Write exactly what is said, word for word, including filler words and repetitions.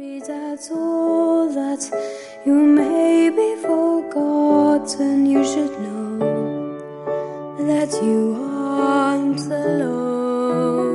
Sorry, that's all that you may be forgotten. You should know that you aren't alone.